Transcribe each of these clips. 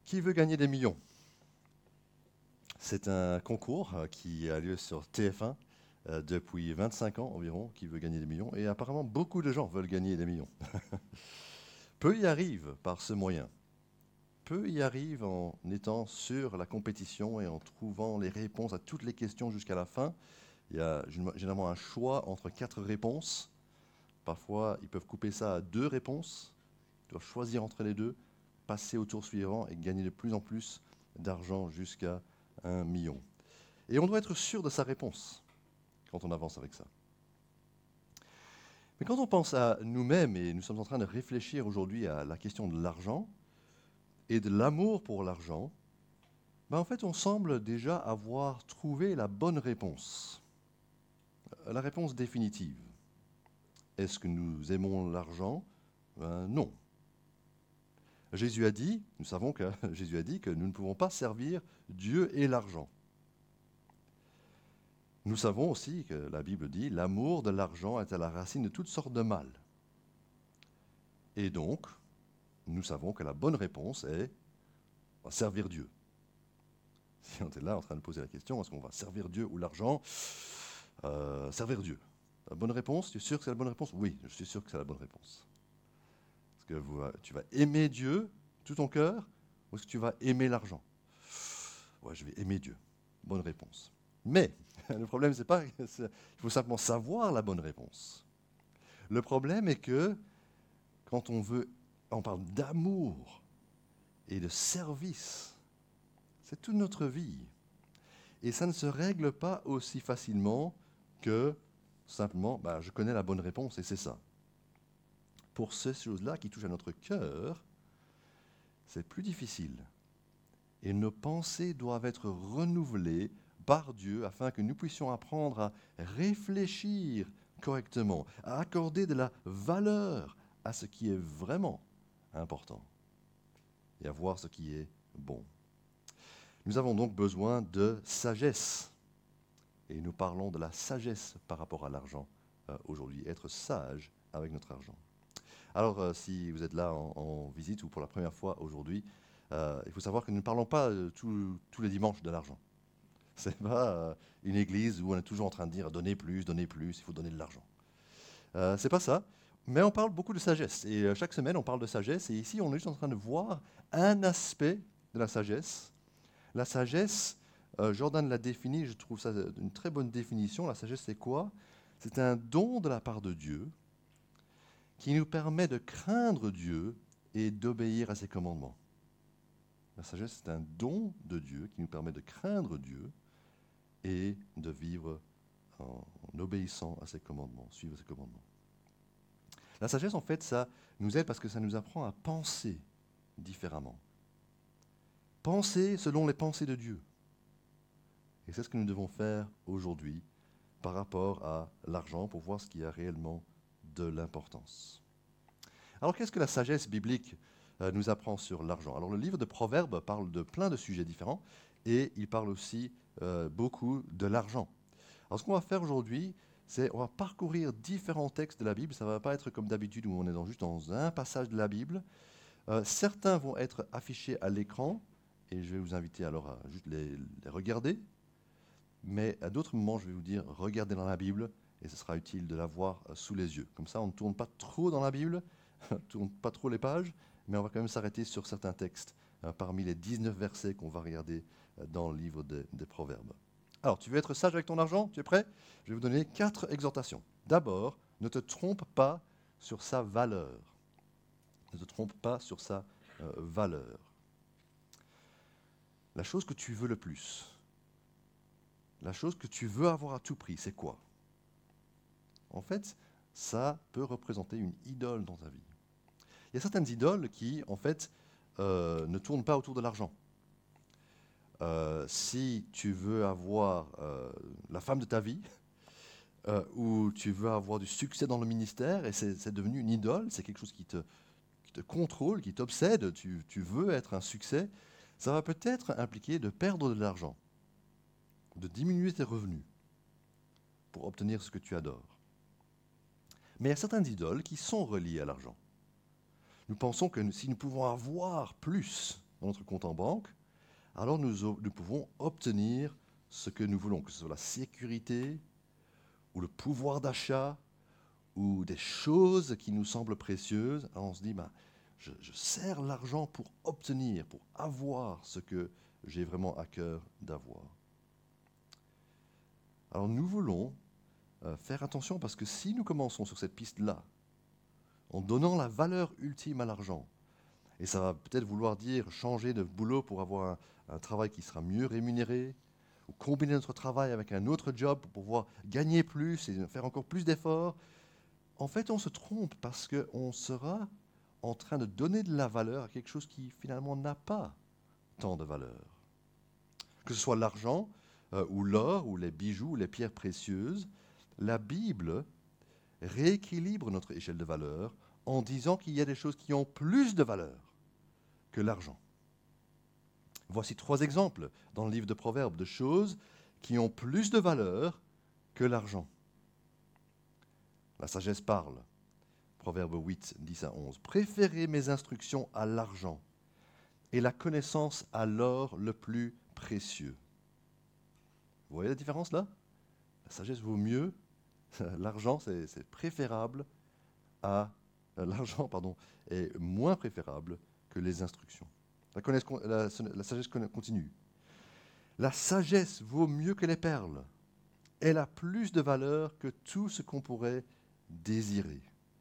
Qui veut gagner des millions? C'est un concours qui a lieu sur TF1 depuis 25 ans environ, qui veut gagner des millions. Et apparemment, beaucoup de gens veulent gagner des millions. Peu y arrivent par ce moyen. Peu y arrivent en étant sur la compétition et en trouvant les réponses à toutes les questions jusqu'à la fin. Il y a généralement un choix entre 4 réponses. Parfois, ils peuvent couper ça à 2 réponses. Ils doivent choisir entre les deux, passer au tour suivant et gagner de plus en plus d'argent jusqu'à 1 million. Et on doit être sûr de sa réponse quand on avance avec ça. Mais quand on pense à nous-mêmes, et nous sommes en train de réfléchir aujourd'hui à la question de l'argent et de l'amour pour l'argent, en fait, on semble déjà avoir trouvé la bonne réponse, la réponse définitive. Est-ce que nous aimons l'argent? Non. Jésus a dit, nous savons que Jésus a dit que nous ne pouvons pas servir Dieu et l'argent. Nous savons aussi que la Bible dit l'amour de l'argent est à la racine de toutes sortes de mal. Et donc, nous savons que la bonne réponse est servir Dieu. Si on est là en train de poser la question, est-ce qu'on va servir Dieu ou l'argent? Servir Dieu. La bonne réponse, tu es sûr que c'est la bonne réponse? Oui, je suis sûr que c'est la bonne réponse. Est-ce que tu vas aimer Dieu, tout ton cœur, ou est-ce que tu vas aimer l'argent? Ouais, je vais aimer Dieu. Bonne réponse. Mais le problème, c'est pas, il faut simplement savoir la bonne réponse. Le problème est que quand on parle d'amour et de service, c'est toute notre vie. Et ça ne se règle pas aussi facilement que simplement, je connais la bonne réponse et c'est ça. Pour ces choses-là qui touchent à notre cœur, c'est plus difficile. Et nos pensées doivent être renouvelées par Dieu afin que nous puissions apprendre à réfléchir correctement, à accorder de la valeur à ce qui est vraiment important et à voir ce qui est bon. Nous avons donc besoin de sagesse. Et nous parlons de la sagesse par rapport à l'argent aujourd'hui, être sage avec notre argent. Alors, si vous êtes là en visite ou pour la première fois aujourd'hui, il faut savoir que nous ne parlons pas tous les dimanches de l'argent. Ce n'est pas une église où on est toujours en train de dire donnez plus, il faut donner de l'argent. Ce n'est pas ça, mais on parle beaucoup de sagesse. Et chaque semaine, on parle de sagesse. Et ici, on est juste en train de voir un aspect de la sagesse. La sagesse, Jordan l'a définie, je trouve ça une très bonne définition. La sagesse, c'est quoi? C'est un don de la part de Dieu qui nous permet de craindre Dieu et d'obéir à ses commandements. La sagesse, c'est un don de Dieu qui nous permet de craindre Dieu et de vivre en obéissant à ses commandements, suivre ses commandements. La sagesse, en fait, ça nous aide parce que ça nous apprend à penser différemment. Penser selon les pensées de Dieu. Et c'est ce que nous devons faire aujourd'hui par rapport à l'argent pour voir ce qui a réellement de l'importance. Alors qu'est-ce que la sagesse biblique nous apprend sur l'argent? Alors le livre de Proverbes parle de plein de sujets différents et il parle aussi beaucoup de l'argent. Alors ce qu'on va faire aujourd'hui, c'est on va parcourir différents textes de la Bible. Ça ne va pas être comme d'habitude où on est juste dans un passage de la Bible. Certains vont être affichés à l'écran et je vais vous inviter alors à juste les regarder. Mais à d'autres moments, je vais vous dire, regardez dans la Bible, et ce sera utile de la voir sous les yeux. Comme ça, on ne tourne pas trop dans la Bible, on ne tourne pas trop les pages, mais on va quand même s'arrêter sur certains textes, parmi les 19 versets qu'on va regarder dans le livre des Proverbes. Alors, tu veux être sage avec ton argent? Tu es prêt? Je vais vous donner 4 exhortations. D'abord, ne te trompe pas sur sa valeur. Ne te trompe pas sur sa valeur. La chose que tu veux le plus, la chose que tu veux avoir à tout prix, c'est quoi? En fait, ça peut représenter une idole dans ta vie. Il y a certaines idoles qui, en fait, ne tournent pas autour de l'argent. Si tu veux avoir la femme de ta vie, ou tu veux avoir du succès dans le ministère, et c'est devenu une idole, c'est quelque chose qui te contrôle, qui t'obsède, tu veux être un succès, ça va peut-être impliquer de perdre de l'argent, de diminuer tes revenus pour obtenir ce que tu adores. Mais il y a certaines idoles qui sont reliées à l'argent. Nous pensons que si nous pouvons avoir plus, dans notre compte en banque, alors nous pouvons obtenir ce que nous voulons, que ce soit la sécurité ou le pouvoir d'achat ou des choses qui nous semblent précieuses. Alors on se dit, ben, je sers l'argent pour obtenir, pour avoir ce que j'ai vraiment à cœur d'avoir. Alors nous voulons faire attention parce que si nous commençons sur cette piste-là, en donnant la valeur ultime à l'argent, et ça va peut-être vouloir dire changer de boulot pour avoir un travail qui sera mieux rémunéré, ou combiner notre travail avec un autre job pour pouvoir gagner plus et faire encore plus d'efforts, en fait on se trompe parce qu'on sera en train de donner de la valeur à quelque chose qui finalement n'a pas tant de valeur. Que ce soit l'argent, ou l'or, ou les bijoux, ou les pierres précieuses, la Bible rééquilibre notre échelle de valeur en disant qu'il y a des choses qui ont plus de valeur que l'argent. Voici 3 exemples dans le livre de Proverbes de choses qui ont plus de valeur que l'argent. La sagesse parle. Proverbe 8, 10 à 11. Préférez mes instructions à l'argent et la connaissance à l'or le plus précieux. Vous voyez la différence là? La sagesse vaut mieux. L'argent, c'est préférable à... L'argent, pardon, est moins préférable que les instructions. La sagesse continue. La sagesse vaut mieux que les perles. Elle a plus de valeur que tout ce qu'on pourrait désirer.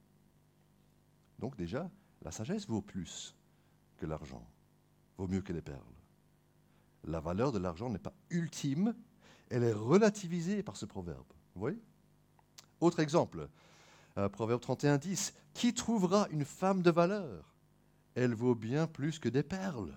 Donc déjà, la sagesse vaut plus que l'argent, vaut mieux que les perles. La valeur de l'argent n'est pas ultime, elle est relativisée par ce proverbe. Vous voyez? Autre exemple, Proverbe 31, 10. Qui trouvera une femme de valeur? Elle vaut bien plus que des perles.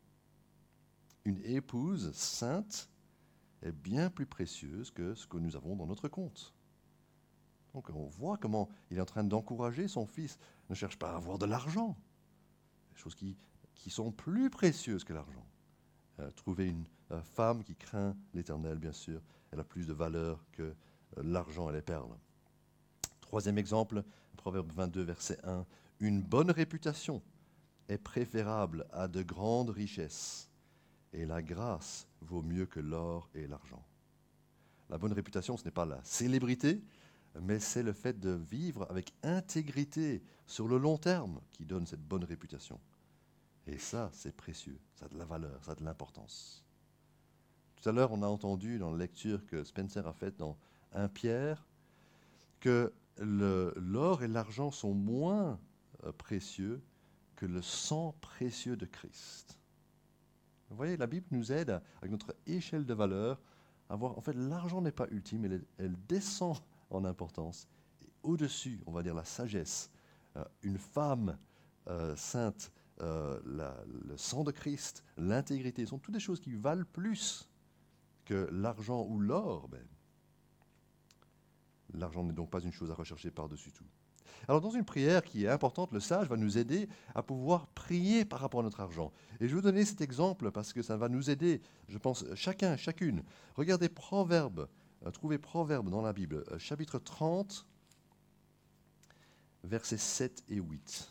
Une épouse sainte est bien plus précieuse que ce que nous avons dans notre compte. Donc on voit comment il est en train d'encourager son fils. Ne cherche pas à avoir de l'argent. Des choses qui sont plus précieuses que l'argent. Trouver une femme qui craint l'Éternel, bien sûr, elle a plus de valeur que l'argent et les perles. 3e exemple, Proverbe 22, verset 1. Une bonne réputation est préférable à de grandes richesses, et la grâce vaut mieux que l'or et l'argent. La bonne réputation, ce n'est pas la célébrité, mais c'est le fait de vivre avec intégrité sur le long terme qui donne cette bonne réputation. Et ça, c'est précieux, ça a de la valeur, ça a de l'importance. Tout à l'heure, on a entendu dans la lecture que Spencer a faite dans 1 Pierre que l'or et l'argent sont moins précieux que le sang précieux de Christ. Vous voyez, la Bible nous aide, avec notre échelle de valeur, à voir, en fait, l'argent n'est pas ultime, elle descend en importance. Et au-dessus, on va dire la sagesse, une femme sainte, le sang de Christ, l'intégrité, sont toutes des choses qui valent plus que l'argent ou l'or même. L'argent n'est donc pas une chose à rechercher par-dessus tout. Alors dans une prière qui est importante, le sage va nous aider à pouvoir prier par rapport à notre argent. Et je vais vous donner cet exemple parce que ça va nous aider, je pense, chacune. Regardez Proverbes, trouvez Proverbes dans la Bible, chapitre 30, versets 7 et 8.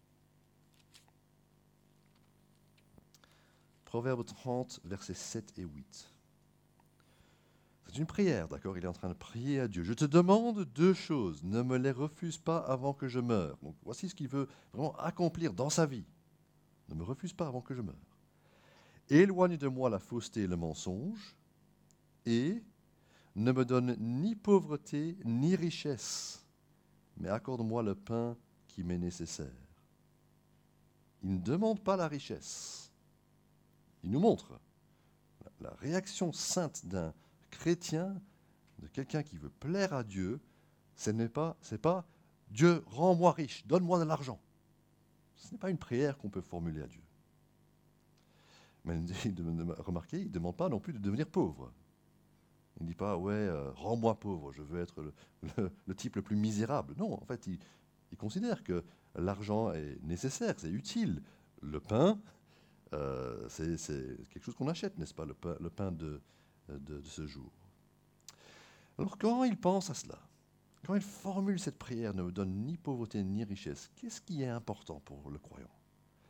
Proverbes 30, versets 7 et 8. C'est une prière, d'accord? Il est en train de prier à Dieu. Je te demande 2 choses. Ne me les refuse pas avant que je meure. Donc voici ce qu'il veut vraiment accomplir dans sa vie. Ne me refuse pas avant que je meure. Éloigne de moi la fausseté et le mensonge. Et ne me donne ni pauvreté ni richesse, mais accorde-moi le pain qui m'est nécessaire. Il ne demande pas la richesse. Il nous montre la réaction sainte d'un chrétien, de quelqu'un qui veut plaire à Dieu. Ce n'est pas Dieu, rends-moi riche, donne-moi de l'argent. Ce n'est pas une prière qu'on peut formuler à Dieu. Mais remarquez, il ne demande pas non plus de devenir pauvre. Il ne dit pas, ouais, rends-moi pauvre, je veux être le type le plus misérable. Non, en fait, il considère que l'argent est nécessaire, c'est utile. Le pain, c'est quelque chose qu'on achète, n'est-ce pas, le pain de ce jour. Alors quand il pense à cela, quand il formule cette prière, ne me donne ni pauvreté ni richesse, qu'est-ce qui est important pour le croyant?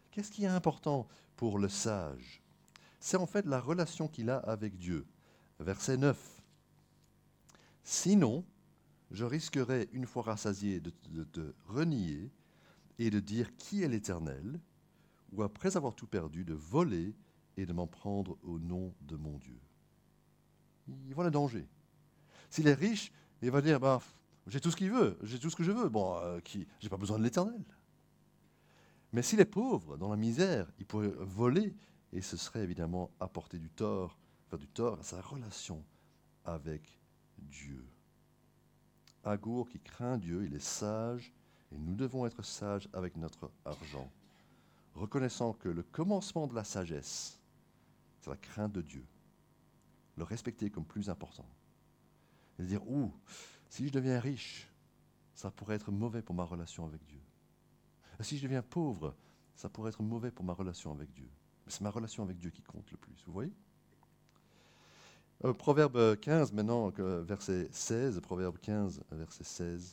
Qu'est-ce qui est important pour le sage? C'est en fait la relation qu'il a avec Dieu. Verset 9. Sinon, je risquerais, une fois rassasié, de te renier et de dire qui est l'Éternel, ou après avoir tout perdu, de voler et de m'en prendre au nom de mon Dieu. Il voit le danger. S'il est riche, il va dire, bah, j'ai tout ce qu'il veut, j'ai tout ce que je veux, bon, j'ai pas besoin de l'Éternel. Mais s'il est pauvre, dans la misère, il pourrait voler, et ce serait évidemment apporter du tort, faire du tort à sa relation avec Dieu. Agour qui craint Dieu, il est sage, et nous devons être sages avec notre argent, reconnaissant que le commencement de la sagesse, c'est la crainte de Dieu, le respecter comme plus important. Et dire, si je deviens riche, ça pourrait être mauvais pour ma relation avec Dieu. Et si je deviens pauvre, ça pourrait être mauvais pour ma relation avec Dieu. Mais c'est ma relation avec Dieu qui compte le plus, vous voyez? Proverbe 15 maintenant, verset 16, Proverbe 15, verset 16.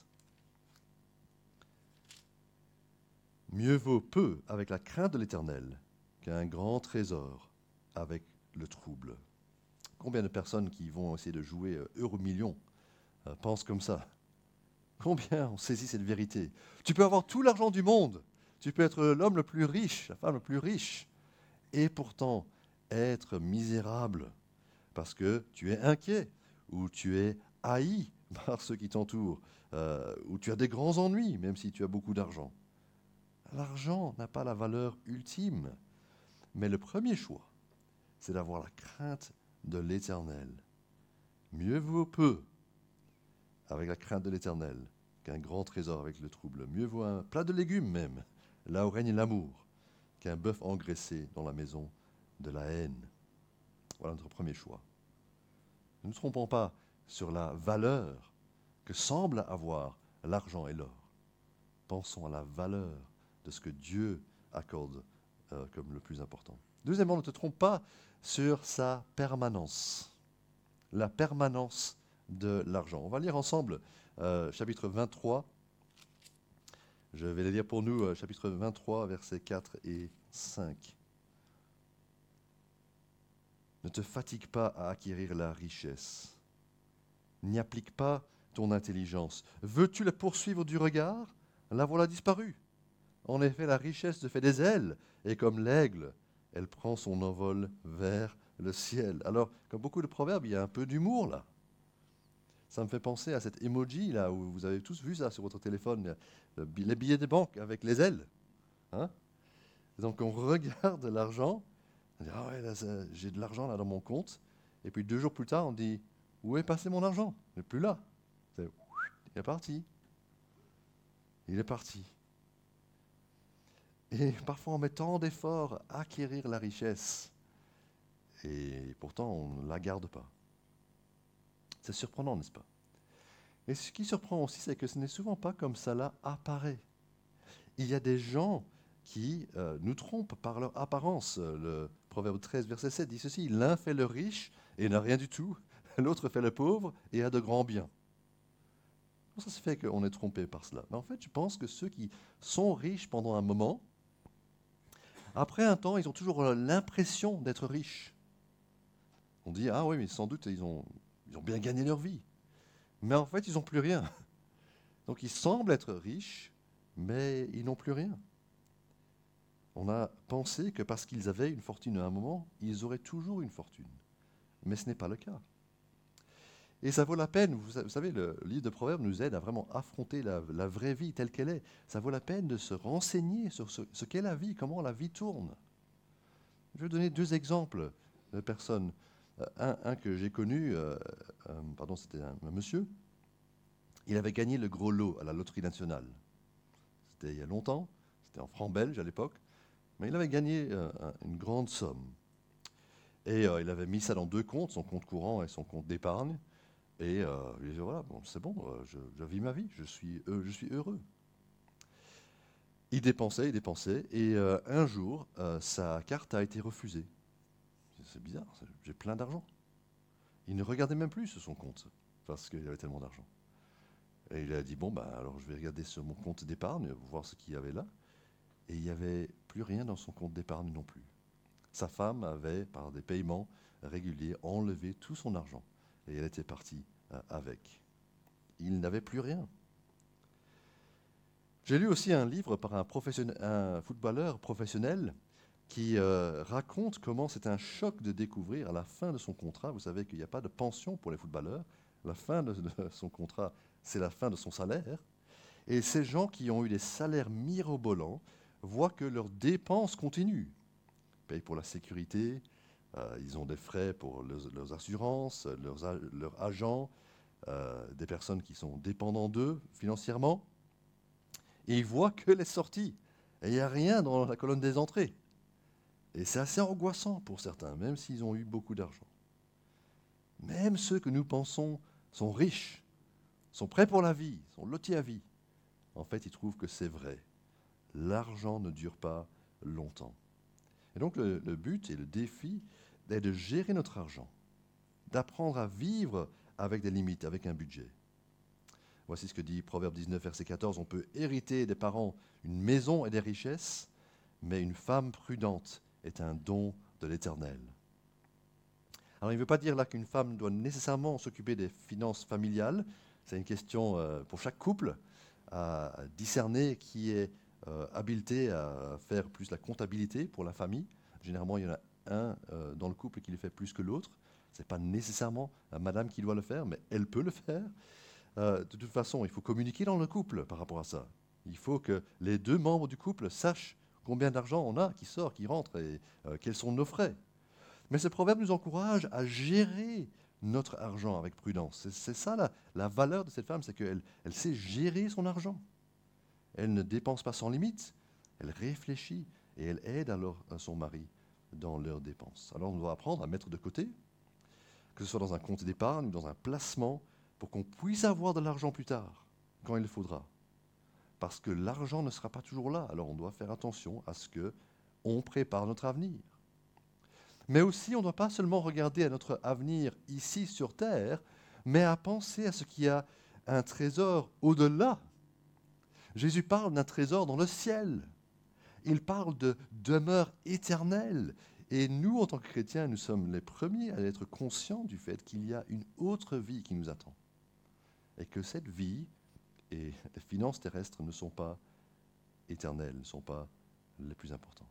Mieux vaut peu avec la crainte de l'Éternel qu'un grand trésor avec le trouble. Combien de personnes qui vont essayer de jouer euro-million pensent comme ça? Combien on saisit cette vérité? Tu peux avoir tout l'argent du monde, tu peux être l'homme le plus riche, la femme la plus riche, et pourtant être misérable parce que tu es inquiet, ou tu es haï par ceux qui t'entourent, ou tu as des grands ennuis, même si tu as beaucoup d'argent. L'argent n'a pas la valeur ultime, mais le premier choix, c'est d'avoir la crainte de l'Éternel. Mieux vaut peu avec la crainte de l'Éternel qu'un grand trésor avec le trouble. Mieux vaut un plat de légumes même, là où règne l'amour, qu'un bœuf engraissé dans la maison de la haine. Voilà notre premier choix. Ne nous trompons pas sur la valeur que semble avoir l'argent et l'or. Pensons à la valeur de ce que Dieu accorde comme le plus important. Deuxièmement, ne te trompe pas sur sa permanence. La permanence de l'argent. On va lire ensemble chapitre 23. Je vais les lire pour nous, chapitre 23, versets 4 et 5. Ne te fatigue pas à acquérir la richesse. N'y applique pas ton intelligence. Veux-tu la poursuivre du regard? La voilà disparue. En effet, la richesse te fait des ailes, et comme l'aigle, elle prend son envol vers le ciel. Alors, comme beaucoup de proverbes, il y a un peu d'humour là. Ça me fait penser à cet emoji là, où vous avez tous vu ça sur votre téléphone, les billets de banque avec les ailes. Hein? Donc on regarde l'argent, on dit, ah ouais, là, j'ai de l'argent là dans mon compte, et puis 2 jours plus tard, on dit, où est passé mon argent? Il n'est plus là. Il est parti. Il est parti. Et parfois on met tant d'efforts à acquérir la richesse, et pourtant on ne la garde pas. C'est surprenant, n'est-ce pas? Et ce qui surprend aussi, c'est que ce n'est souvent pas comme cela apparaît. Il y a des gens qui nous trompent par leur apparence. Le Proverbe 13, verset 7 dit ceci, l'un fait le riche et n'a rien du tout, l'autre fait le pauvre et a de grands biens. Comment ça se fait qu'on est trompé par cela? Mais en fait, je pense que ceux qui sont riches pendant un moment, après un temps, ils ont toujours l'impression d'être riches. On dit, ah oui, mais sans doute, ils ont bien gagné leur vie. Mais en fait, ils n'ont plus rien. Donc, ils semblent être riches, mais ils n'ont plus rien. On a pensé que parce qu'ils avaient une fortune à un moment, ils auraient toujours une fortune. Mais ce n'est pas le cas. Et ça vaut la peine, vous savez, le livre de Proverbes nous aide à vraiment affronter la vraie vie telle qu'elle est. Ça vaut la peine de se renseigner sur ce qu'est la vie, comment la vie tourne. Je vais donner 2 exemples de personnes. Un que j'ai connu, c'était un monsieur, il avait gagné le gros lot à la loterie nationale. C'était il y a longtemps, c'était en francs belges à l'époque, mais il avait gagné une grande somme. Et il avait mis ça dans 2 comptes, son compte courant et son compte d'épargne. Et il disait, voilà, bon, c'est bon, je vis ma vie, je suis heureux. Il dépensait, et un jour, sa carte a été refusée. C'est bizarre, j'ai plein d'argent. Il ne regardait même plus sur son compte, parce qu'il avait tellement d'argent. Et il a dit, bon, alors je vais regarder sur mon compte d'épargne, voir ce qu'il y avait là. Et il n'y avait plus rien dans son compte d'épargne non plus. Sa femme avait, par des paiements réguliers, enlevé tout son argent et elle était partie avec. Il n'avait plus rien. J'ai lu aussi un livre par un footballeur professionnel qui raconte comment c'est un choc de découvrir à la fin de son contrat, vous savez qu'il n'y a pas de pension pour les footballeurs, la fin de son contrat, c'est la fin de son salaire, et ces gens qui ont eu des salaires mirobolants voient que leurs dépenses continuent. Ils payent pour la sécurité, ils ont des frais pour leurs assurances, leurs agents, des personnes qui sont dépendants d'eux financièrement, et ils voient que les sorties, et il n'y a rien dans la colonne des entrées. Et c'est assez angoissant pour certains, même s'ils ont eu beaucoup d'argent. Même ceux que nous pensons sont riches, sont prêts pour la vie, sont lotis à vie, en fait, ils trouvent que c'est vrai. L'argent ne dure pas longtemps. Et donc le but et le défi est de gérer notre argent, d'apprendre à vivre avec des limites, avec un budget. Voici ce que dit Proverbe 19, verset 14. On peut hériter des parents une maison et des richesses, mais une femme prudente est un don de l'Éternel. Alors il ne veut pas dire là qu'une femme doit nécessairement s'occuper des finances familiales. C'est une question pour chaque couple à discerner qui est habilité à faire plus la comptabilité pour la famille. Généralement, il y en a un dans le couple qui le fait plus que l'autre. Ce n'est pas nécessairement madame qui doit le faire, mais elle peut le faire. De toute façon, il faut communiquer dans le couple par rapport à ça. Il faut que les deux membres du couple sachent combien d'argent on a qui sort, qui rentre et quels sont nos frais. Mais ce proverbe nous encourage à gérer notre argent avec prudence. C'est ça la valeur de cette femme, c'est qu'elle sait gérer son argent. Elle ne dépense pas sans limite, elle réfléchit et elle aide alors son mari dans leurs dépenses. Alors on doit apprendre à mettre de côté, que ce soit dans un compte d'épargne ou dans un placement, pour qu'on puisse avoir de l'argent plus tard, quand il le faudra. Parce que l'argent ne sera pas toujours là, alors on doit faire attention à ce qu'on prépare notre avenir. Mais aussi, on ne doit pas seulement regarder à notre avenir ici sur Terre, mais à penser à ce qu'il y a un trésor au-delà. Jésus parle d'un trésor dans le ciel. Il parle de demeure éternelle. Et nous, en tant que chrétiens, nous sommes les premiers à être conscients du fait qu'il y a une autre vie qui nous attend. Et que cette vie et les finances terrestres ne sont pas éternelles, ne sont pas les plus importantes.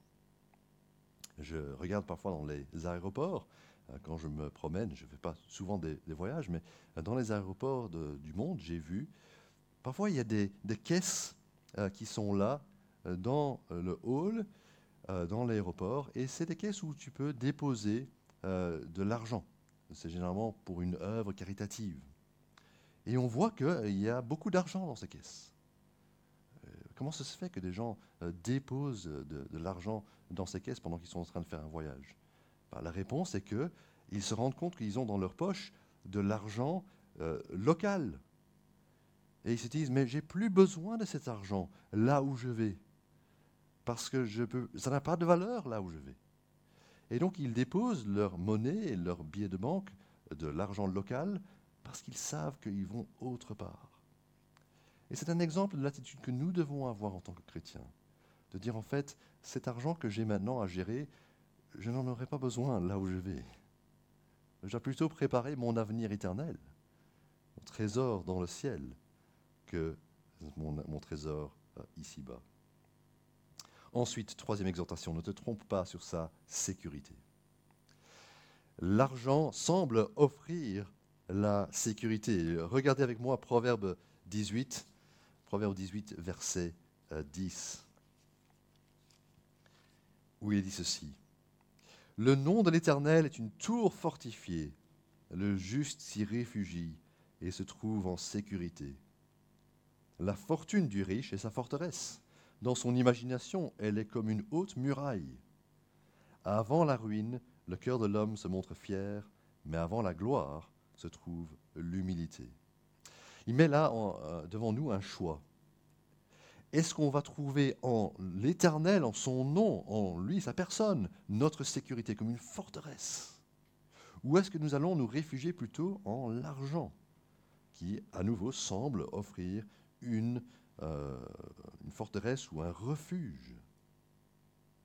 Je regarde parfois dans les aéroports, quand je me promène, je ne fais pas souvent des voyages, mais dans les aéroports du monde, j'ai vu, parfois il y a des caisses qui sont là, dans le hall, dans l'aéroport, et c'est des caisses où tu peux déposer de l'argent. C'est généralement pour une œuvre caritative. Et on voit qu'il y a beaucoup d'argent dans ces caisses. Comment ça se fait que des gens déposent de l'argent dans ces caisses pendant qu'ils sont en train de faire un voyage? La réponse est qu'ils se rendent compte qu'ils ont dans leur poche de l'argent local. Et ils se disent, mais j'ai plus besoin de cet argent là où je vais. Parce que ça n'a pas de valeur là où je vais. Et donc ils déposent leur monnaie et leur billet de banque, de l'argent local, parce qu'ils savent qu'ils vont autre part. Et c'est un exemple de l'attitude que nous devons avoir en tant que chrétiens. De dire en fait, cet argent que j'ai maintenant à gérer, je n'en aurai pas besoin là où je vais. Je dois plutôt préparer mon avenir éternel, mon trésor dans le ciel, que mon trésor ici-bas. Ensuite, troisième exhortation, ne te trompe pas sur sa sécurité. L'argent semble offrir la sécurité. Regardez avec moi Proverbe 18, verset 10, où il est dit ceci. Le nom de l'Éternel est une tour fortifiée. Le juste s'y réfugie et se trouve en sécurité. La fortune du riche est sa forteresse. Dans son imagination, elle est comme une haute muraille. Avant la ruine, le cœur de l'homme se montre fier, mais avant la gloire se trouve l'humilité. Il met là devant nous un choix. Est-ce qu'on va trouver en l'Éternel, en son nom, en lui, sa personne, notre sécurité comme une forteresse? Ou est-ce que nous allons nous réfugier plutôt en l'argent, qui à nouveau semble offrir une forteresse ou un refuge?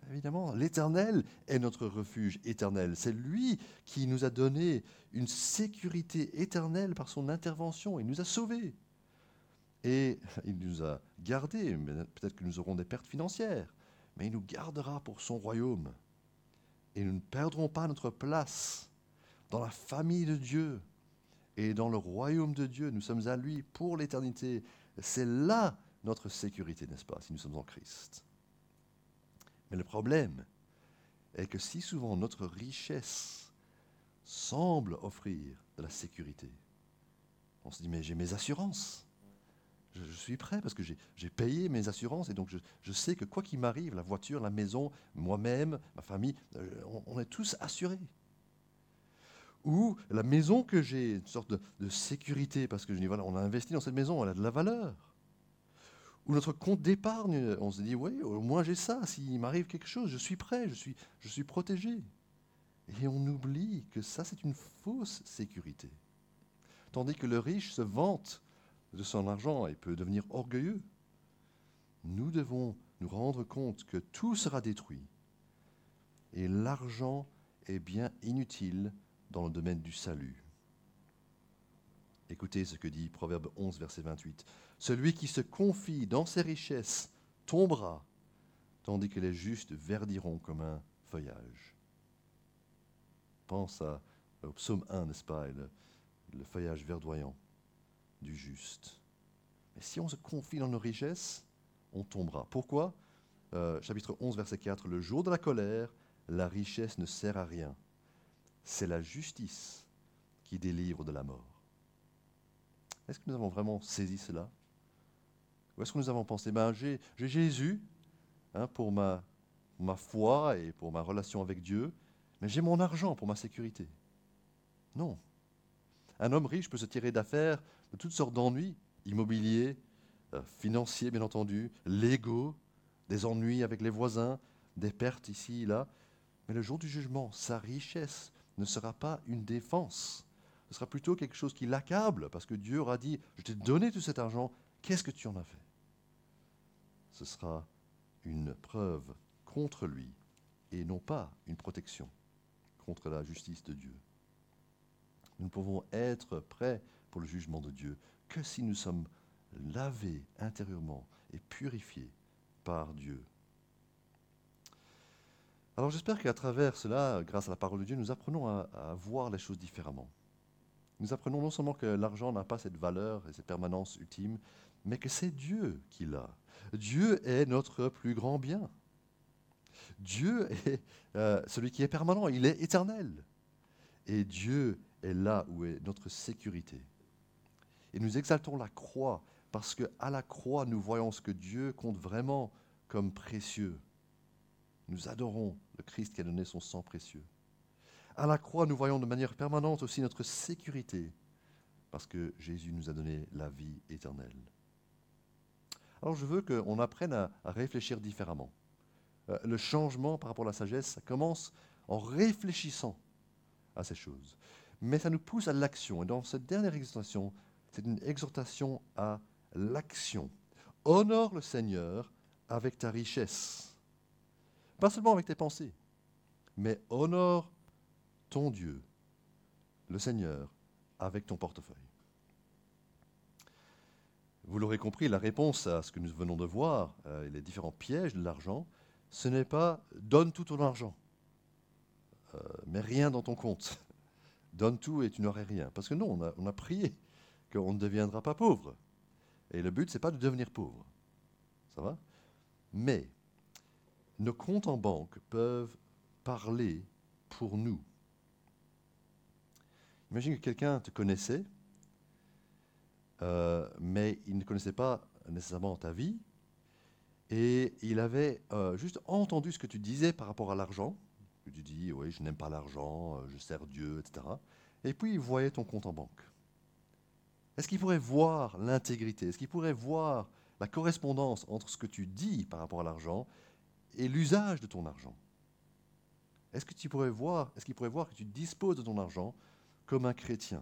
Évidemment, l'Éternel est notre refuge éternel. C'est lui qui nous a donné une sécurité éternelle par son intervention. Il nous a sauvés. Et il nous a gardés. Peut-être que nous aurons des pertes financières, mais il nous gardera pour son royaume. Et nous ne perdrons pas notre place dans la famille de Dieu et dans le royaume de Dieu. Nous sommes à lui pour l'éternité. C'est là notre sécurité, n'est-ce pas, si nous sommes en Christ. Mais le problème est que si souvent notre richesse semble offrir de la sécurité, on se dit, mais j'ai mes assurances. Je suis prêt parce que j'ai payé mes assurances et donc je sais que quoi qu'il m'arrive, la voiture, la maison, moi-même, ma famille, on est tous assurés. Ou la maison que j'ai, une sorte de sécurité parce que je dis, voilà, on a investi dans cette maison, elle a de la valeur. Ou notre compte d'épargne, on se dit, oui, au moins j'ai ça, s'il m'arrive quelque chose, je suis prêt, je suis protégé. Et on oublie que ça, c'est une fausse sécurité. Tandis que le riche se vante de son argent et peut devenir orgueilleux. Nous devons nous rendre compte que tout sera détruit. Et l'argent est bien inutile dans le domaine du salut. Écoutez ce que dit Proverbe 11, verset 28. Celui qui se confie dans ses richesses tombera, tandis que les justes verdiront comme un feuillage. Pense au psaume 1, n'est-ce pas, et le feuillage verdoyant du juste. Mais si on se confie dans nos richesses, on tombera. Pourquoi chapitre 11, verset 4, le jour de la colère, la richesse ne sert à rien. C'est la justice qui délivre de la mort. Est-ce que nous avons vraiment saisi cela? Ou est-ce que nous avons pensé, j'ai Jésus pour ma foi et pour ma relation avec Dieu, mais j'ai mon argent pour ma sécurité? Non. Un homme riche peut se tirer d'affaires de toutes sortes d'ennuis, immobiliers, financiers bien entendu, légaux, des ennuis avec les voisins, des pertes ici et là. Mais le jour du jugement, sa richesse ne sera pas une défense. Ce sera plutôt quelque chose qui l'accable, parce que Dieu aura dit, je t'ai donné tout cet argent, qu'est-ce que tu en as fait? Ce sera une preuve contre lui et non pas une protection contre la justice de Dieu. Nous ne pouvons être prêts pour le jugement de Dieu que si nous sommes lavés intérieurement et purifiés par Dieu. Alors j'espère qu'à travers cela, grâce à la parole de Dieu, nous apprenons à voir les choses différemment. Nous apprenons non seulement que l'argent n'a pas cette valeur et cette permanence ultime, mais que c'est Dieu qui l'a. Dieu est notre plus grand bien. Dieu est celui qui est permanent, il est éternel. Et Dieu est là où est notre sécurité. Et nous exaltons la croix parce qu'à la croix, nous voyons ce que Dieu compte vraiment comme précieux. Nous adorons le Christ qui a donné son sang précieux. À la croix, nous voyons de manière permanente aussi notre sécurité parce que Jésus nous a donné la vie éternelle. Alors je veux qu'on apprenne à réfléchir différemment. Le changement par rapport à la sagesse, ça commence en réfléchissant à ces choses. Mais ça nous pousse à l'action. Et dans cette dernière exhortation, c'est une exhortation à l'action. Honore le Seigneur avec ta richesse. Pas seulement avec tes pensées, mais honore ton Dieu, le Seigneur, avec ton portefeuille. Vous l'aurez compris, la réponse à ce que nous venons de voir, les différents pièges de l'argent, ce n'est pas « donne tout ton argent, mets rien dans ton compte, donne tout et tu n'aurais rien ». Parce que non, on a prié qu'on ne deviendra pas pauvre. Et le but, ce n'est pas de devenir pauvre. Ça va? Mais nos comptes en banque peuvent parler pour nous. Imagine que quelqu'un te connaissait, mais il ne connaissait pas nécessairement ta vie, et il avait juste entendu ce que tu disais par rapport à l'argent. Tu dis, oui, je n'aime pas l'argent, je sers Dieu, etc. Et puis il voyait ton compte en banque. Est-ce qu'il pourrait voir l'intégrité? Est-ce qu'il pourrait voir la correspondance entre ce que tu dis par rapport à l'argent et l'usage de ton argent? Est-ce qu'il pourrait voir que tu disposes de ton argent comme un chrétien?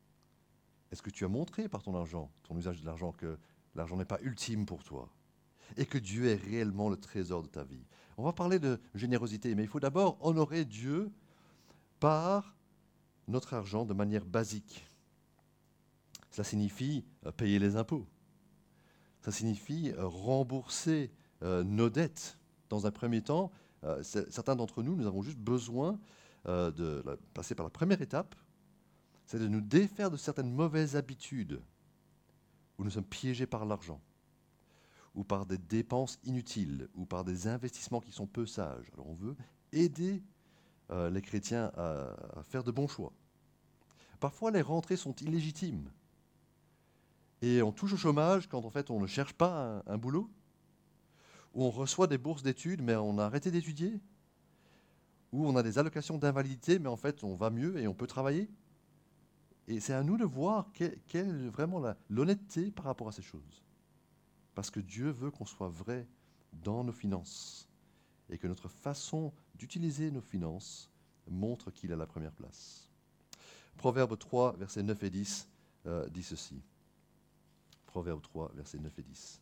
Est-ce que tu as montré par ton argent, ton usage de l'argent, que l'argent n'est pas ultime pour toi? et que Dieu est réellement le trésor de ta vie. On va parler de générosité, mais il faut d'abord honorer Dieu par notre argent de manière basique. Cela signifie payer les impôts. Ça signifie rembourser nos dettes. Dans un premier temps, certains d'entre nous, nous avons juste besoin de passer par la première étape, c'est de nous défaire de certaines mauvaises habitudes où nous sommes piégés par l'argent, ou par des dépenses inutiles, ou par des investissements qui sont peu sages. Alors on veut aider les chrétiens à faire de bons choix. Parfois, les rentrées sont illégitimes. Et on touche au chômage quand en fait on ne cherche pas un boulot, ou on reçoit des bourses d'études mais on a arrêté d'étudier, ou on a des allocations d'invalidité mais en fait on va mieux et on peut travailler. Et c'est à nous de voir quelle est vraiment l'honnêteté par rapport à ces choses. Parce que Dieu veut qu'on soit vrai dans nos finances et que notre façon d'utiliser nos finances montre qu'il a la première place. Proverbe 3, versets 9 et 10 dit ceci. Proverbe 3, versets 9 et 10.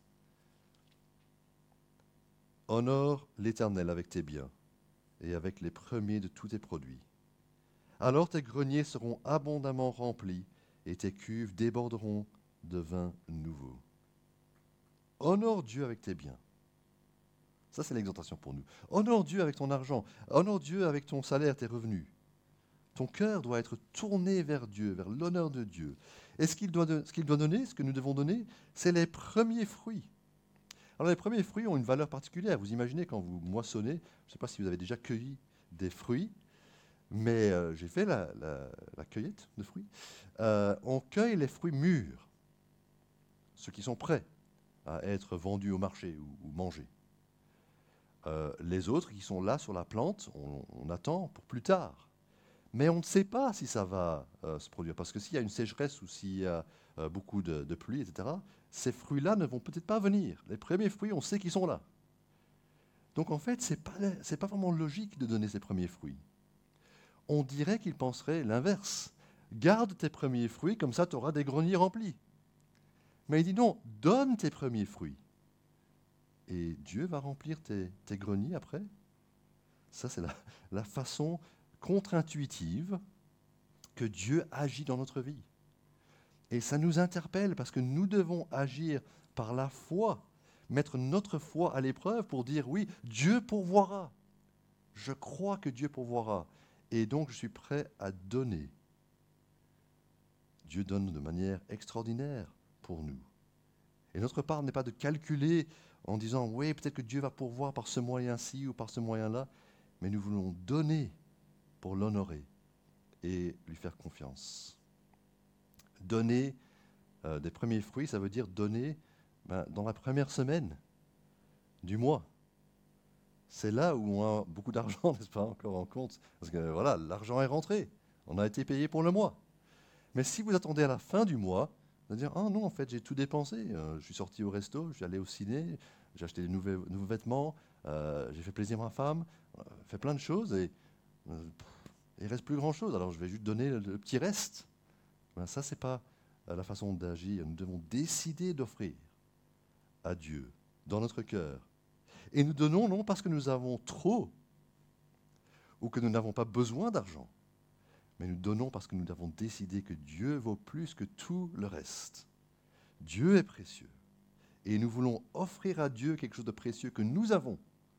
Honore l'Éternel avec tes biens et avec les premiers de tous tes produits. Alors tes greniers seront abondamment remplis et tes cuves déborderont de vin nouveau. Honore Dieu avec tes biens. Ça, c'est l'exhortation pour nous. Honore Dieu avec ton argent. Honore Dieu avec ton salaire, tes revenus. Ton cœur doit être tourné vers Dieu, vers l'honneur de Dieu. Et ce qu'il doit donner, ce que nous devons donner, c'est les premiers fruits. Alors les premiers fruits ont une valeur particulière. Vous imaginez quand vous moissonnez, je ne sais pas si vous avez déjà cueilli des fruits, mais j'ai fait la cueillette de fruits. On cueille les fruits mûrs, ceux qui sont prêts à être vendus au marché ou mangés. Les autres qui sont là sur la plante, on attend pour plus tard. Mais on ne sait pas si ça va se produire, parce que s'il y a une sécheresse ou s'il y a beaucoup de pluie, etc., ces fruits-là ne vont peut-être pas venir. Les premiers fruits, on sait qu'ils sont là. Donc en fait, ce n'est pas vraiment logique de donner ces premiers fruits. On dirait qu'il penserait l'inverse. Garde tes premiers fruits, comme ça tu auras des greniers remplis. Mais il dit non, donne tes premiers fruits. Et Dieu va remplir tes greniers après. Ça, c'est la façon contre-intuitive que Dieu agit dans notre vie. Et ça nous interpelle parce que nous devons agir par la foi, mettre notre foi à l'épreuve pour dire oui, Dieu pourvoira. Je crois que Dieu pourvoira. Et donc je suis prêt à donner. Dieu donne de manière extraordinaire pour nous. Et notre part n'est pas de calculer en disant oui, peut-être que Dieu va pourvoir par ce moyen-ci ou par ce moyen-là, mais nous voulons donner pour l'honorer et lui faire confiance. Donner des premiers fruits, ça veut dire donner dans la première semaine du mois. C'est là où on a beaucoup d'argent, n'est-ce pas, encore en compte. Parce que voilà, l'argent est rentré. On a été payé pour le mois. Mais si vous attendez à la fin du mois, vous allez dire, ah non, en fait, j'ai tout dépensé. Je suis sorti au resto, je suis allé au ciné, j'ai acheté des nouveaux vêtements, j'ai fait plaisir à ma femme, fait plein de choses et il ne reste plus grand-chose. Alors je vais juste donner le petit reste. Ça, ce n'est pas la façon d'agir. Nous devons décider d'offrir à Dieu dans notre cœur. Et nous donnons non parce que nous avons trop ou que nous n'avons pas besoin d'argent, mais nous donnons parce que nous avons décidé que Dieu vaut plus que tout le reste. Dieu est précieux. Et nous voulons offrir à Dieu quelque chose de précieux que nous avons.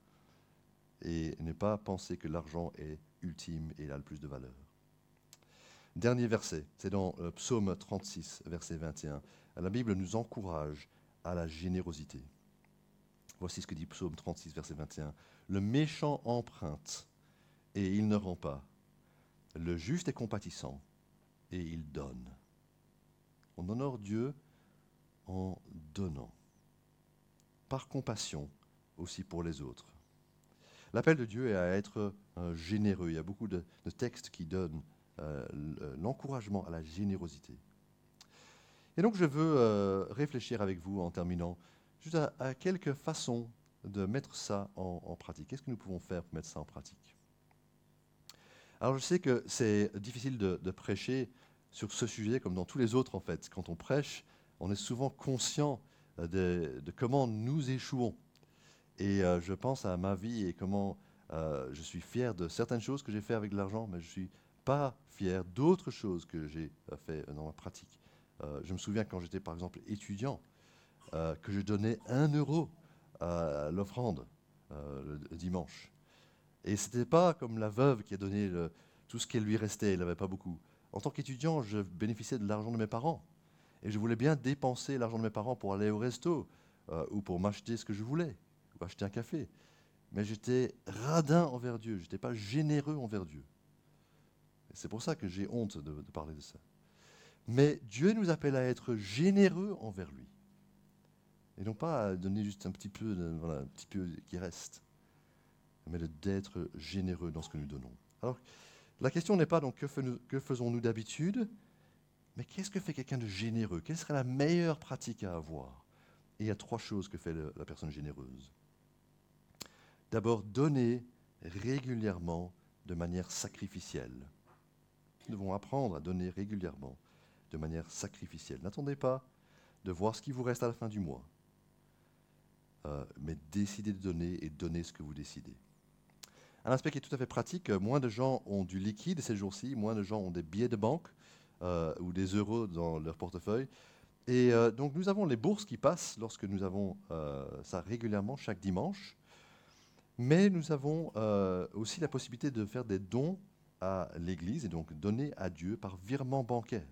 Et ne pas penser que l'argent est ultime et a le plus de valeur. Dernier verset, c'est dans Psaume 36, verset 21. La Bible nous encourage à la générosité. Voici ce que dit Psaume 36, verset 21. Le méchant emprunte et il ne rend pas. Le juste est compatissant et il donne. On honore Dieu en donnant. Par compassion aussi pour les autres. L'appel de Dieu est à être généreux. Il y a beaucoup de textes qui donnent l'encouragement à la générosité. Et donc je veux réfléchir avec vous en terminant juste à quelques façons de mettre ça en pratique. Qu'est-ce que nous pouvons faire pour mettre ça en pratique? Alors je sais que c'est difficile de prêcher sur ce sujet comme dans tous les autres en fait. Quand on prêche, on est souvent conscient de comment nous échouons. Et je pense à ma vie et comment je suis fier de certaines choses que j'ai fait avec de l'argent, mais je ne suis pas fier d'autres choses que j'ai fait dans ma pratique. Je me souviens quand j'étais par exemple étudiant, que je donnais 1 euro à l'offrande le dimanche. Et ce n'était pas comme la veuve qui a donné tout ce qui lui restait, elle n'avait pas beaucoup. En tant qu'étudiant, je bénéficiais de l'argent de mes parents. Et je voulais bien dépenser l'argent de mes parents pour aller au resto ou pour m'acheter ce que je voulais, ou acheter un café. Mais j'étais radin envers Dieu, je n'étais pas généreux envers Dieu. Et c'est pour ça que j'ai honte de parler de ça. Mais Dieu nous appelle à être généreux envers lui. Et non pas à donner juste un petit peu, voilà, un petit peu qui reste, mais d'être généreux dans ce que nous donnons. Alors, la question n'est pas donc que faisons-nous d'habitude, mais qu'est-ce que fait quelqu'un de généreux? Quelle serait la meilleure pratique à avoir? Et il y a 3 choses que fait la personne généreuse. D'abord, donner régulièrement de manière sacrificielle. Nous devons apprendre à donner régulièrement de manière sacrificielle. N'attendez pas de voir ce qui vous reste à la fin du mois, mais décidez de donner et donnez ce que vous décidez. Un aspect qui est tout à fait pratique, moins de gens ont du liquide ces jours-ci, moins de gens ont des billets de banque ou des euros dans leur portefeuille. Et donc nous avons les bourses qui passent lorsque nous avons ça régulièrement chaque dimanche. Mais nous avons aussi la possibilité de faire des dons à l'Église et donc donner à Dieu par virement bancaire.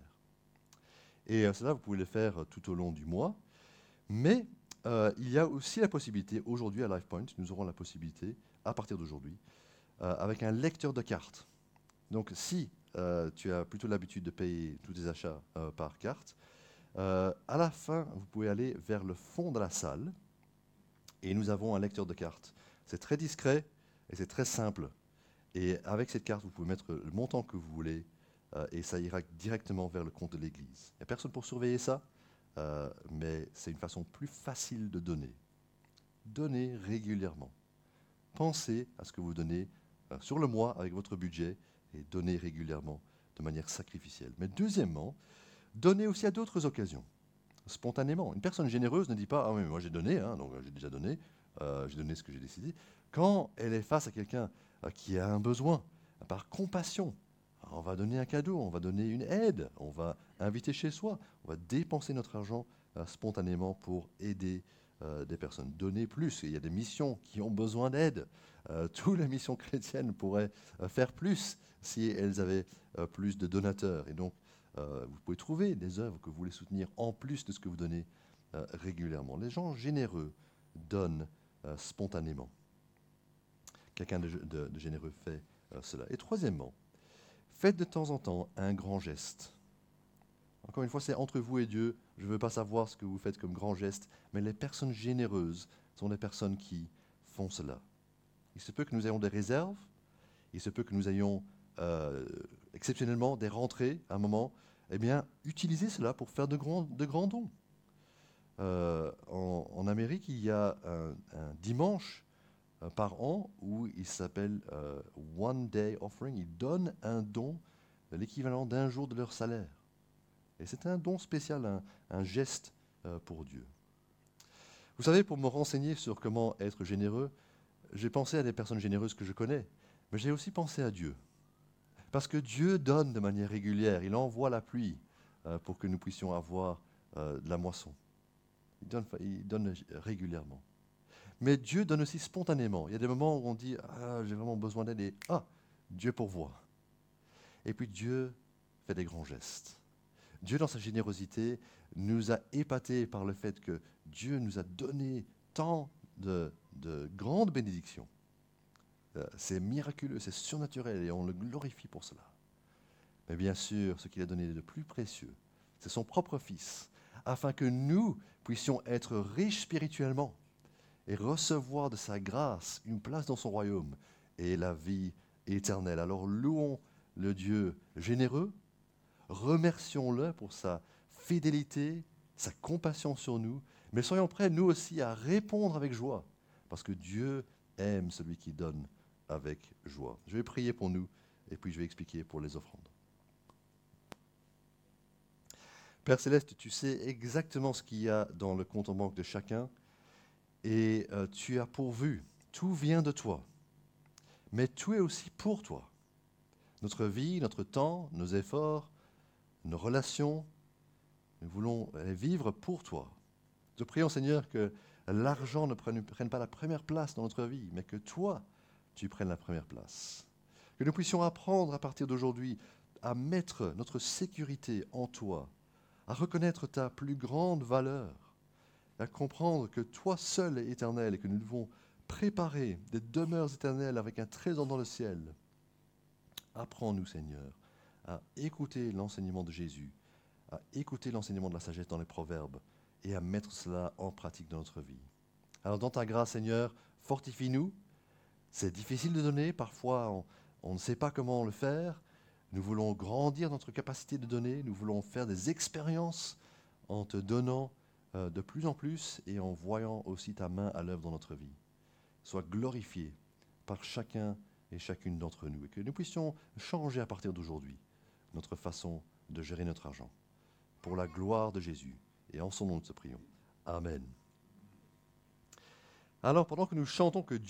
Et cela, vous pouvez le faire tout au long du mois. Mais il y a aussi la possibilité, aujourd'hui à LifePoint, nous aurons la possibilité, à partir d'aujourd'hui, avec un lecteur de cartes. Donc si tu as plutôt l'habitude de payer tous tes achats par carte, à la fin, vous pouvez aller vers le fond de la salle et nous avons un lecteur de cartes. C'est très discret et c'est très simple. Et avec cette carte, vous pouvez mettre le montant que vous voulez et ça ira directement vers le compte de l'Église. Il n'y a personne pour surveiller ça, mais c'est une façon plus facile de donner. Donnez régulièrement. Pensez à ce que vous donnez sur le mois avec votre budget et donnez régulièrement de manière sacrificielle. Mais deuxièmement, donnez aussi à d'autres occasions, spontanément. Une personne généreuse ne dit pas « Ah oui, mais moi j'ai donné, hein, donc j'ai déjà donné, j'ai donné ce que j'ai décidé ». Quand elle est face à quelqu'un qui a un besoin, par compassion, on va donner un cadeau, on va donner une aide, on va inviter chez soi, on va dépenser notre argent spontanément pour aider des personnes. Donner plus, il y a des missions qui ont besoin d'aide. Toutes les missions chrétiennes pourraient faire plus si elles avaient plus de donateurs. Et donc, vous pouvez trouver des œuvres que vous voulez soutenir en plus de ce que vous donnez régulièrement. Les gens généreux donnent spontanément. Quelqu'un de généreux fait cela. Et troisièmement, faites de temps en temps un grand geste. Encore une fois, c'est entre vous et Dieu. Je ne veux pas savoir ce que vous faites comme grand geste, mais les personnes généreuses sont les personnes qui font cela. Il se peut que nous ayons des réserves, il se peut que nous ayons exceptionnellement des rentrées à un moment. Eh bien, utilisez cela pour faire de grands dons. En Amérique, il y a un dimanche par an où il s'appelle One Day Offering. Ils donnent un don de l'équivalent d'un jour de leur salaire. Et c'est un don spécial, un geste pour Dieu. Vous savez, pour me renseigner sur comment être généreux, j'ai pensé à des personnes généreuses que je connais, mais j'ai aussi pensé à Dieu. Parce que Dieu donne de manière régulière, il envoie la pluie pour que nous puissions avoir de la moisson. Il donne régulièrement. Mais Dieu donne aussi spontanément. Il y a des moments où on dit « Ah, j'ai vraiment besoin d'aide » et « Ah, Dieu pourvoit ». Et puis Dieu fait des grands gestes. Dieu, dans sa générosité, nous a épatés par le fait que Dieu nous a donné tant de grandes bénédictions. C'est miraculeux, c'est surnaturel et on le glorifie pour cela. Mais bien sûr, ce qu'il a donné de plus précieux, c'est son propre Fils, afin que nous puissions être riches spirituellement et recevoir de sa grâce une place dans son royaume et la vie éternelle. Alors louons le Dieu généreux, remercions-le pour sa fidélité, sa compassion sur nous, mais soyons prêts, nous aussi, à répondre avec joie, parce que Dieu aime celui qui donne avec joie. Je vais prier pour nous, et puis je vais expliquer pour les offrandes. Père Céleste, tu sais exactement ce qu'il y a dans le compte en banque de chacun et tu as pourvu. Tout vient de toi, mais tout est aussi pour toi. Notre vie, notre temps, nos efforts, nos relations, nous voulons les vivre pour toi. Te prions, Seigneur, que l'argent ne prenne pas la première place dans notre vie, mais que toi, tu prennes la première place. Que nous puissions apprendre à partir d'aujourd'hui à mettre notre sécurité en toi, à reconnaître ta plus grande valeur, à comprendre que toi seul est éternel et que nous devons préparer des demeures éternelles avec un trésor dans le ciel. Apprends-nous, Seigneur, à écouter l'enseignement de Jésus, à écouter l'enseignement de la sagesse dans les proverbes et à mettre cela en pratique dans notre vie. Alors dans ta grâce, Seigneur, fortifie-nous. C'est difficile de donner, parfois on ne sait pas comment le faire. Nous voulons grandir notre capacité de donner, nous voulons faire des expériences en te donnant de plus en plus et en voyant aussi ta main à l'œuvre dans notre vie. Sois glorifié par chacun et chacune d'entre nous et que nous puissions changer à partir d'aujourd'hui notre façon de gérer notre argent. Pour la gloire de Jésus et en son nom nous te prions. Amen. Alors pendant que nous chantons que